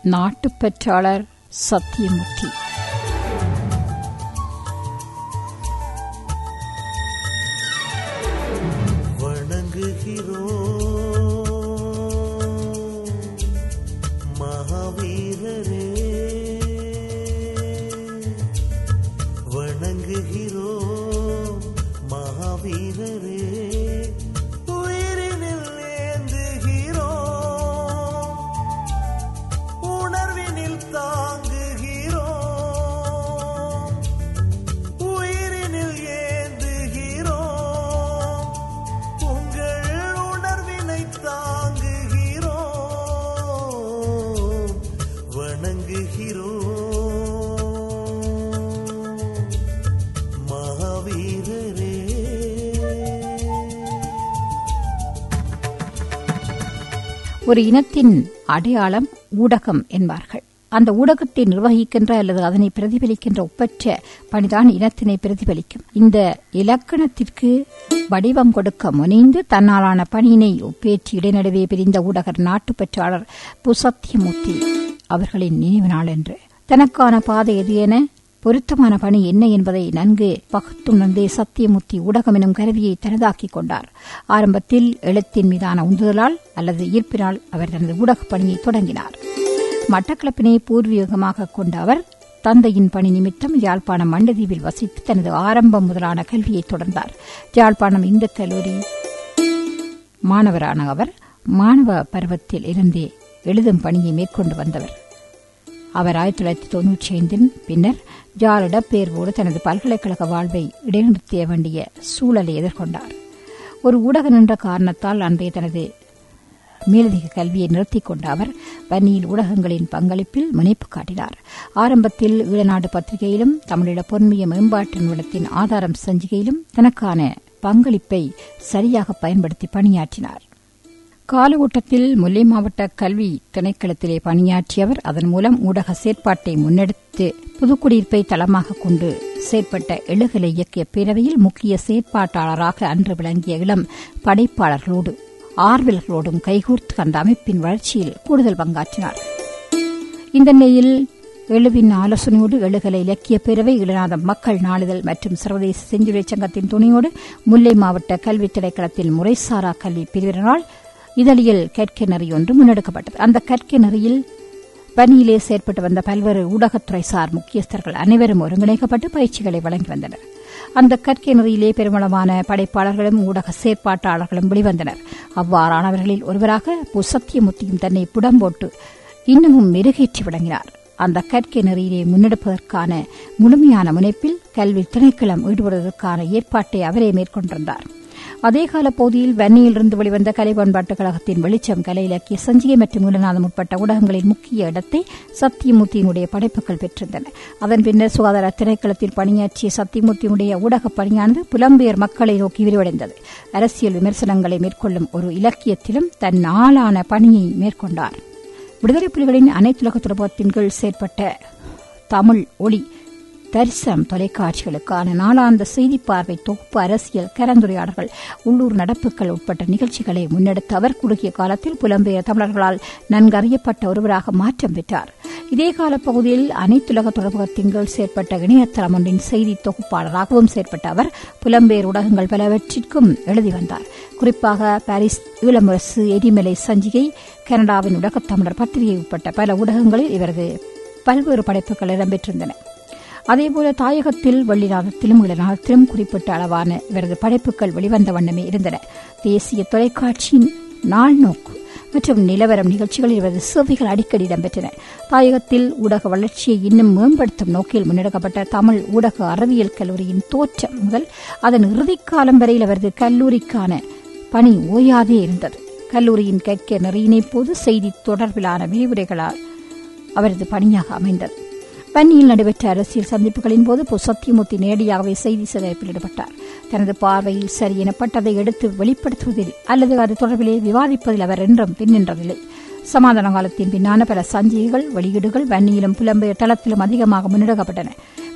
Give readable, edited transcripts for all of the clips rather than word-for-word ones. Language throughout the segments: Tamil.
நாட்டுப்பற்றாளர் சத்தியமூர்த்தி. ஒரு இனத்தின் அடையாளம் ஊடகம் என்பார்கள். அந்த ஊடகத்தை நிர்வகிக்கின்ற அல்லது அதனை பிரதிபலிக்கின்ற ஒப்பற்ற பணிதான் இனத்தினை பிரதிபலிக்கும். இந்த இலக்கணத்திற்கு வடிவம் கொடுக்க முனைந்து தன்னாலான பணியினை ஒப்பேற்றி இடைநடுவே பிரிந்த ஊடகர் நாட்டுப்பற்றாளர் சத்தியமூர்த்தி அவர்களின் நினைவு நாள் என்று தனக்கான பாதை எது என பொருத்தமான பணி என்ன என்பதை நன்கு பகுத்துணர்ந்தே சத்தியமூர்த்தி ஊடகம் எனும் கருவியை தனதாக்கிக் கொண்டார். ஆரம்பத்தில் எழுத்தின் மீதான உந்துதலால் அல்லது ஈர்ப்பினால் அவர் தனது ஊடகப் பணியை தொடங்கினார். மட்டக்களப்பினை பூர்வீகமாக கொண்ட அவர் தந்தையின் பணி நிமித்தம் யாழ்ப்பாணம் மண்டதீவில் வசித்து தனது ஆரம்பம் முதலான கல்வியை தொடர்ந்தார். யாழ்ப்பாணம் இந்து கல்லூரி மாணவரான அவர் மாணவ பருவத்தில் இருந்தே எழுதும் பணியை மேற்கொண்டு வந்தவர். அவர் 1995 பின்னர் ஜால் இடப்பெயர்வோடு தனது பல்கலைக்கழக வாழ்வை இடைநிறுத்த வேண்டிய சூழலை எதிர்கொண்டார். ஒரு ஊடகம் என்ற காரணத்தால் அன்றைய தனது மேலதிக கல்வியை நிறுத்திக் கொண்ட அவர் வன்னியில் ஊடகங்களின் பங்களிப்பில் முனைப்பு காட்டினார். ஆரம்பத்தில் ஈழநாடு பத்திரிகையிலும் தமிழீழ பொன்மிய மேம்பாட்டு நிறுவனத்தின் ஆதாரம் சஞ்சிகையிலும் தனக்கான பங்களிப்பை சரியாக பயன்படுத்தி பணியாற்றினார். காலகட்டத்தில் முல்லை மாவட்ட கல்வி திணைக்களத்திலே பணியாற்றியவர் அதன் மூலம் ஊடக செயற்பாட்டை முன்னெடுத்து புதுக்குடியிருப்பை தளமாக கொண்டு செயற்பட்ட எழுகலை இயக்கிய பேரவையில் முக்கிய செயற்பாட்டாளராக அன்று விளங்கிய இளம் படைப்பாளர்களோடு ஆர்வலர்களோடும் கைகோர்த்து அந்த அமைப்பின் வளர்ச்சியில் கூடுதல் பங்காற்றினார். இந்த நிலையில் எழுவின் ஆலோசனையோடு எழுகலை இலக்கிய பேரவை, இளநாதம் மக்கள் நாளிதழ் மற்றும் சர்வதேச செஞ்சுரை சங்கத்தின் துணையோடு முல்லை மாவட்ட கல்வி திணைக்களத்தில் முறைசாரா கல்வி பிரிவினரால் இதழியல் கற்கை நெறி ஒன்று முன்னெடுக்கப்பட்டது. அந்த கற்கை நெறியில் பணியிலே செயற்பட்டு வந்த பல்வேறு ஊடகத்துறை சார் முக்கியஸ்தர்கள் அனைவரும் ஒருங்கிணைக்கப்பட்டு பயிற்சிகளை வழங்கி வந்தனர். அந்த கற்கை நெறியிலே பெருமளவான படைப்பாளர்களும் ஊடக செயற்பாட்டாளர்களும் வெளிவந்தனர். அவ்வாறானவர்களில் ஒருவராக சத்தியமூர்த்தியும் தன்னை புடம்போட்டு இன்னமும் மெருகேற்றி விளங்கினார். அந்த கற்கை நெறியிலே முன்னெடுப்பதற்கான முழுமையான முனைப்பில் கல்வி திணைக்களம் ஈடுபடுவதற்கான ஏற்பாட்டை அவரே மேற்கொண்டிருந்தார். அதே கால பகுதியில் வன்னியிலிருந்து வெளிவந்த கலை பண்பாட்டுக் கழகத்தின் வெளிச்சம் கலை இலக்கிய சஞ்சிகை மற்றும் ஈழநாதம் உட்பட்ட ஊடகங்களின் முக்கிய இடத்தை சத்தியமூர்த்தியினுடைய படைப்புகள் பெற்றிருந்தன. அதன் பின்னர் சுகாதார திணைக்களத்தில் பணியாற்றிய சத்தியமூர்த்தியினுடைய ஊடகப் பணியானது புலம்பெயர் மக்களை நோக்கி விரிவடைந்தது. அரசியல் விமர்சனங்களை மேற்கொள்ளும் ஒரு இலக்கியத்திலும் தன் ஆளான பணியை மேற்கொண்டார். விடுதலை புலிகளின் அனைத்துலக துறப்பத்தின் கீழ் செயற்பட்ட தமிழ் ஒளி தரிசனம் தொலைக்காட்சிகளுக்கான நாளாந்த செய்தி பார்வை தொகுப்பு, அரசியல் கலந்துரையாடல்கள், உள்ளூர் நடப்புகள் உட்பட்ட நிகழ்ச்சிகளை முன்னெடுத்து அவர் குறுகிய காலத்தில் புலம்பெயர் தமிழர்களால் நன்கறியப்பட்ட ஒருவராக மாற்றம் பெற்றார். இதே கால பகுதியில் அனைத்துலக தொடர்பகத்தின் கீழ் செயற்பட்ட இணையதளம் ஒன்றின் செய்தி தொகுப்பாளராகவும் செயற்பட்ட அவர் புலம்பெயர் ஊடகங்கள் பலவற்றிற்கும் எழுதி வந்தார். குறிப்பாக பாரிஸ் ஈழமுரசு, எரிமலை சஞ்சிகை, கனடாவின் உலகத் தமிழர் பத்திரிகை உட்பட்ட பல ஊடகங்களில் இவரது பல்வேறு படைப்புகள் இடம்பெற்றிருந்தன. அதேபோல தாயகத்தில் வெள்ளிநாதத்திலும் ஈழநாதத்திலும் குறிப்பிட்ட அளவான இவரது படைப்புகள் வெளிவந்த வண்ணமே இருந்தன. தேசிய தொலைக்காட்சியின் நாள் நோக்கு மற்றும் நிலவரம் நிகழ்ச்சிகளில் இவரது சேவைகள் அடிக்கடி இடம்பெற்றன. தாயகத்தில் ஊடக வளர்ச்சியை இன்னும் மேம்படுத்தும் நோக்கில் முன்னெடுக்கப்பட்ட தமிழ் ஊடக அறிவியல் கல்லூரியின் தோற்றம் முதல் அதன் இறுதிக்காலம் வரையில் அவரது கல்லூரிக்கான பணி ஓயாதே இருந்தது. கல்லூரியின் கற்கை நெறியினை போது செய்தி தொடர்பிலான விரிவுரைகளால் அவரது பணியாக அமைந்தது. வன்னியில் நடைபெற்ற அரசியல் சந்திப்புகளின் போது சத்தியமூர்த்தி நேரடியாகவே செய்தி சேகரிப்பில் ஈடுபட்டார். தனது பார்வையில் சரி எனப்பட்டதை எடுத்து வெளிப்படுத்துவதில் அல்லது அது தொடர்பிலே விவாதிப்பதில் அவர் என்றும் பின்னின்றதில்லை. சமாதான காலத்தின் பின்னான பல சஞ்சிகைகள், வெளியீடுகள் வன்னியிலும் புலம்பெயர் தளத்திலும் அதிகமாக முன்னெடுக்கப்பட்டன.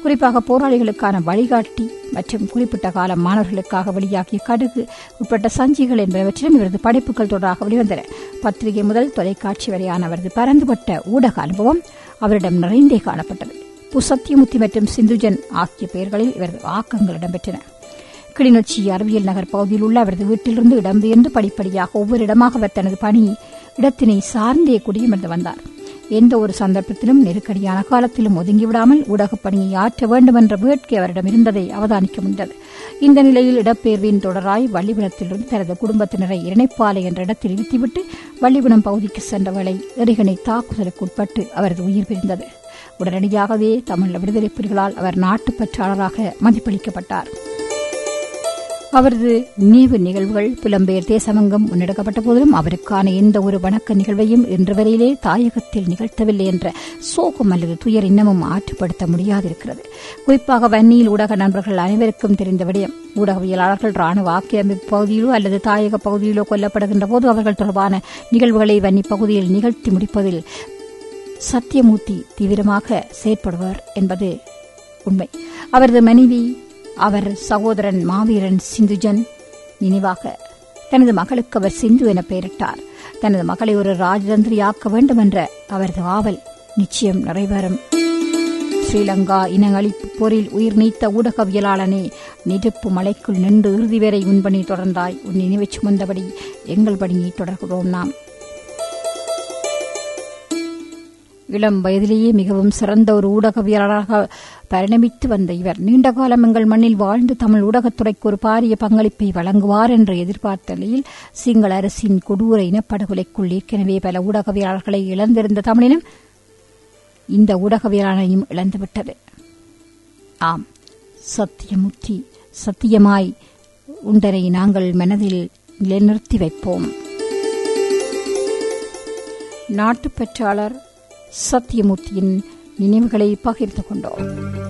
குறிப்பாக போராளிகளுக்கான வழிகாட்டி மற்றும் குறிப்பிட்ட கால மாணவர்களுக்காக வெளியாகிய கடுகு உட்பட்ட சஞ்சிகள் என்பவற்றிலும் இவரது படைப்புகள் தொடராக வெளிவந்தன. பத்திரிகை முதல் தொலைக்காட்சி வரையான அவரது பரந்துபட்ட ஊடக அனுபவம் அவரிடம் நிறைந்தே காணப்பட்டது. சத்தியமூர்த்தி மற்றும் சிந்துஜன் ஆகிய பெயர்களில் இவரது ஆக்கங்கள் இடம்பெற்றன. கிளிநொச்சி அறிவியல் நகர் பகுதியில் உள்ள அவரது வீட்டிலிருந்து இடம்பெயர்ந்து படிப்படியாக ஒவ்வொரு இடமாக அவர் தனது பணி இடத்தினை சார்ந்தே குடியமர்ந்து வந்தார். எந்த ஒரு சந்தர்ப்பத்திலும் நெருக்கடியான காலத்திலும் ஒதுங்கிவிடாமல் ஊடகப் பணியை ஆற்ற வேண்டும் என்ற வேட்கை அவரிடம் இருந்ததை அவதானிக்க முடிந்தது. இந்த நிலையில் இடப்பெயர்வின் தொடராய் வள்ளிவனத்திலிருந்து தனது குடும்பத்தினரை இரணைப்பாலை என்ற இடத்தில் இருத்திவிட்டு வள்ளிவனம் பகுதிக்கு சென்ற வேளை எறிகணை தாக்குதலுக்கு உட்பட்டு அவரது உயிர் பிரிந்தது. உடனடியாகவே தமிழ் விடுதலை புலிகளால் அவர் நாட்டுப்பற்றாளராக மதிப்பளிக்கப்பட்டார். அவரது நினைவு நிகழ்வுகள் புலம்பெயர் தேசமங்கம் முன்னெடுக்கப்பட்ட போதிலும் அவருக்கான எந்த ஒரு வணக்க நிகழ்வையும் இன்று வரையிலே தாயகத்தில் நிகழ்த்தவில்லை என்ற சோகம் அல்லது துயர் இன்னமும் ஆற்றுப்படுத்த முடியாதிருக்கிறது. குறிப்பாக வன்னியில் ஊடக நண்பர்கள் அனைவருக்கும் தெரிந்த விடயம், ஊடகவியலாளர்கள் ராணுவ ஆக்கிரமிப்பு பகுதியிலோ அல்லது தாயக பகுதியிலோ கொல்லப்படுகின்ற போது அவர்கள் தொடர்பான நிகழ்வுகளை வன்னி பகுதியில் நிகழ்த்தி முடிப்பதில் சத்தியமூர்த்தி தீவிரமாக செயற்படுவார் என்பது உண்மை. அவரது மனைவி அவர் சகோதரன் மாவீரன் சிந்துஜன் நினைவாக தனது மகளுக்கு அவர் சிந்து என பெயரிட்டார். தனது மகளை ஒரு ராஜதந்திரியாக்க வேண்டும் என்ற அவரது ஆவல் நிச்சயம் நிறைவேறும். ஸ்ரீலங்கா இன அழிப்பு போரில் உயிர் நீத்த ஊடகவியலாளனே, நெருப்பு மலைக்குள் நின்று இறுதி வரை உன்பணி தொடர்ந்தாய். உன் நினைவை சுமந்தபடி எங்கள் பணியை தொடர்கிறோம். நாம் இளம் வயதிலேயே மிகவும் சிறந்த ஒரு ஊடகவியலாளராக பரிணமித்து வந்த இவர் நீண்ட காலம் எங்கள் மண்ணில் வாழ்ந்து தமிழ் ஊடகத்துறைக்கு ஒரு பாரிய பங்களிப்பை வழங்குவார் என்று எதிர்பார்த்த நிலையில் சிங்கள அரசின் கொடூர இனப்படுகொலைக்குள் ஏற்கனவே பல ஊடகவியலாளர்களை இழந்திருந்த தமிழினம் இந்த ஊடகவியலாளரையும் இழந்துவிட்டது. ஆம், சத்தியமூர்த்தி சத்தியமாய் உண்டனை நாங்கள் மனதில் நிலைநிறுத்தி வைப்போம். நாட்டுப்பற்றாளர் சத்தியமூர்த்தியின் நினைவுகளை பகிர்ந்து கொண்டோம்.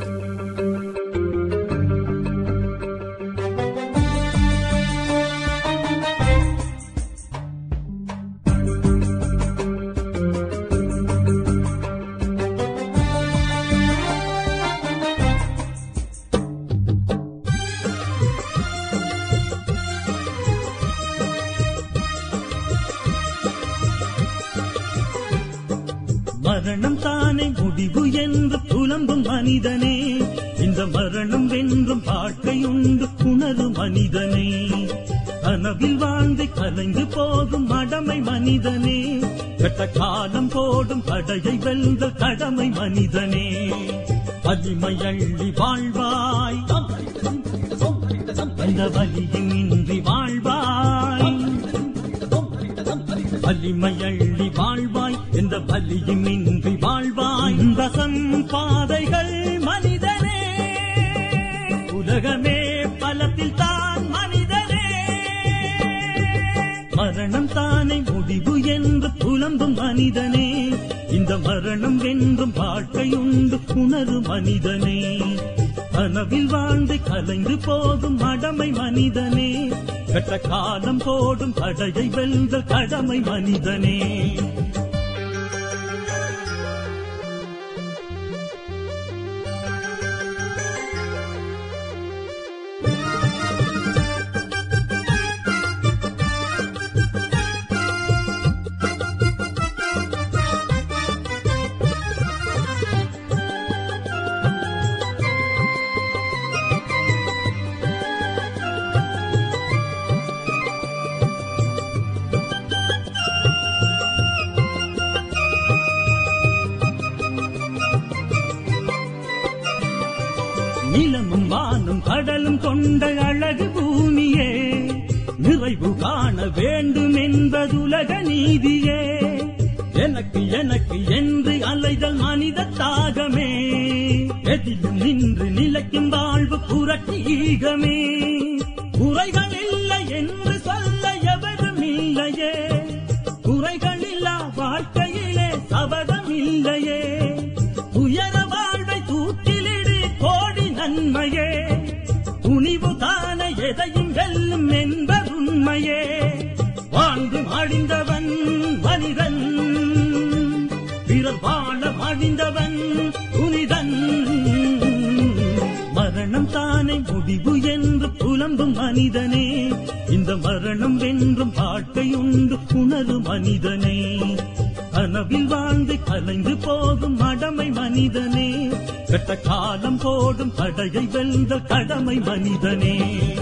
மரணம் தானே முடிவு என்று புலம்பும் மனிதனே, இந்த மரணம் வென்றும் வாழ்க்கையுண்டு உணரும் மனிதனே. கனவில் வாழ்ந்து கலைந்து போகும் மடமை மனிதனே, கட்ட காலம் போடும் தடையை வெல்ல கடமை மனிதனே. வலிமை அள்ளி வாழ்வாய், அந்த வலியும் இன்றி வாழ்வாய். வலிமை அள்ளி வாழ்வாய், எந்த வலியும் இன்றி வாழ்வாய். ரசம் பாதைகள் மனிதனே, உலகமே பலத்தில் தான் மனிதனே. மரணம் தானே முடிவு என்று புலம்பும் மனிதனே, இந்த மரணம் வென்றும் வாழ்க்கையுண்டு உணரும் மனிதனே. கனவில் வாழ்ந்து கலைந்து போகும் மடமை மனிதனே, கட்ட காலம் போடும் தடையை வெல்ல கடமை மனிதனே. நிலமும் வானும் கடலும் கொண்ட அழகு பூமியே, நிறைவு காண வேண்டும் என்பதுலக நீதியே. எனக்கு எனக்கு என்று அலைதல் மனித தாகமே, எதிலும் நின்று நிலைக்கும் வாழ்வு புரட்சி ஈகமே. குறைகள் இல்லை என்று சொல்ல எவரும் இல்லையே, குறைகள் இல்லா வாழ்க்கையிலே சபதம் இல்லையே. உயர வாழ்வை தூக்கிலிடு கோடி நன்மையே, துணிவு தான எதையும் வெல்லும் என்பது உண்மையே. வாழ்ந்து மடிந்தவன் மனிதன், பிறர் வாழ மடிந்தவன் புனிதன். மரணம் தானே முடிவு என்று புலம்பும் மனிதனே, இந்த மரணம் வென்றும் வாழ்க்கையுண்டு உணரு மனிதனே. கனவில் வாழ்ந்து கலைந்து போகும் மடமை மனிதனே, கெட்ட காலம் போடும் தடையை வெல்ந்த கடமை மனிதனே.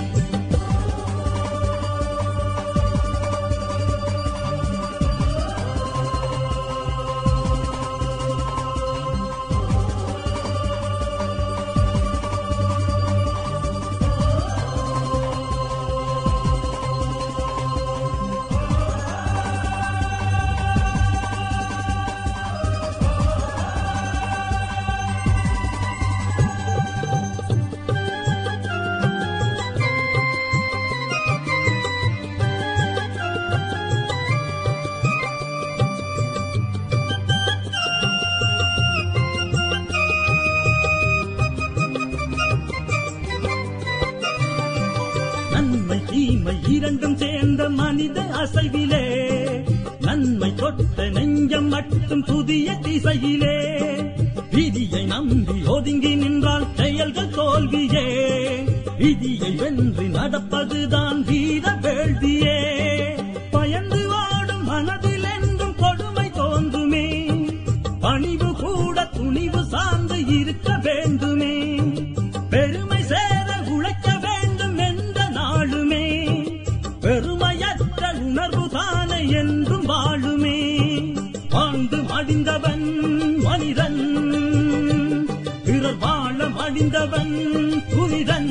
நன்மை தீமை இரண்டும் சேர்ந்த மனித அசைவிலே, நன்மை தொட்ட நெஞ்சம் மட்டும் புதிய திசையிலே. விதியை நம்பி ஒதுங்கி நின்றால் செயல்கள் தோல்வியே, விதியை வென்று நடப்பதுதான் வீர வேள்வியே. பயந்து வாடும் மனதில் என்றும் கொடுமை தோன்றுமே, பணிவு கூட துணிவு சார்ந்து இருக்க வேண்டுமே. பெருமை சேர உழைக்க வேண்டும் என்ற நாளுமே, பெருமையற்ற உணர்வு தானே என்றும் வாழுமே. வாழ்ந்து மடிந்தவன் மனிதன், பிறர் வாழ மடிந்தவன் புனிதன்.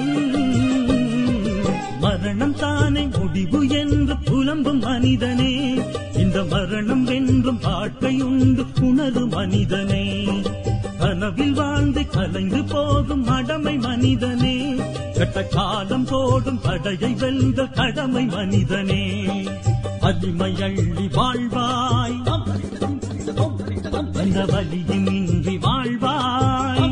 மரணம் தானே முடிவு என்று புலம்பும் மனிதனே, இந்த மரணம் வென்றும் வாழ்க்கையுண்டு உணரு மனிதனே. கனவில் வாழ்ந்து கலைந்து போகும் மடமை மனிதனே, கெட்ட காலம் போடும் தடையை வெல்ந்த கடமை மனிதனே. வலிமை அள்ளி வாழ்வாய், அந்த வலியும் இன்றி வாழ்வாய்.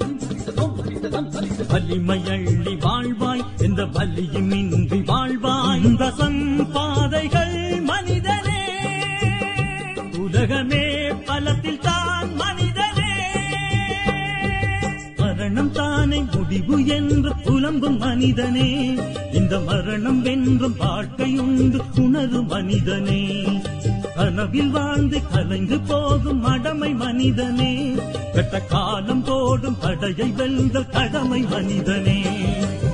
வலிமை அள்ளி வாழ்வாய், எந்த வலியும் இன்றி வாழ்வாய். இந்த சம்பாதைகள் மனிதனே, உலகமே பலத்தில் தான் மனிதனே. மரணம் தானே முடிவு என்று புலம்பும் மனிதனே, இந்த மரணம் வென்றும் வாழ்க்கையுண்டு உணரு மனிதனே. கனவில் வாழ்ந்து கலைந்து போகும் மடமை மனிதனே, கெட்ட காலம் போடும் தடையை வெல்ந்த கடமை மனிதனே.